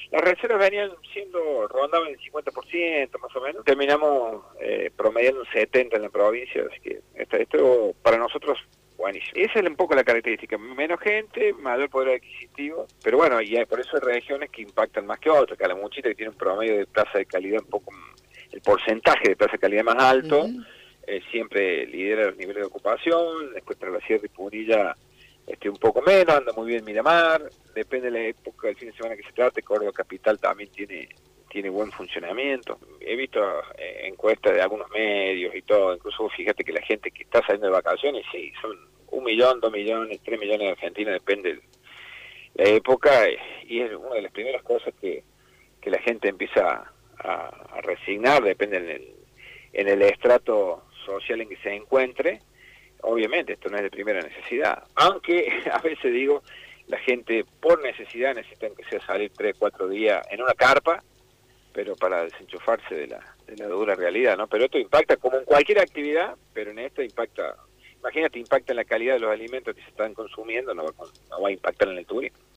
Las reservas venían rondaban el 50% más o menos. Terminamos promediando un 70% en la provincia, así que esto para nosotros buenísimo. Esa es un poco la característica, menos gente, mayor poder adquisitivo, pero bueno, y por eso hay regiones que impactan más que otras. Calamuchita, que tiene un promedio de tasa de calidad un poco, el porcentaje de tasa de calidad más alto, siempre lidera los niveles de ocupación. Después para la Sierra y Punilla un poco menos, anda muy bien Miramar, depende de la época del fin de semana que se trate. Córdoba Capital también tiene buen funcionamiento. He visto encuestas de algunos medios y todo, incluso fíjate que la gente que está saliendo de vacaciones, sí, son 1 millón, 2 millones, 3 millones de argentinos, depende de la época, y es una de las primeras cosas que la gente empieza a resignar, depende en el estrato social en que se encuentre. Obviamente esto no es de primera necesidad, aunque a veces digo, la gente por necesidad necesita que sea salir 3, 4 días en una carpa, pero para desenchufarse de la dura realidad, ¿no? Pero esto impacta como en cualquier actividad, pero en esto impacta, imagínate, impacta en la calidad de los alimentos que se están consumiendo, no va a impactar en el turismo.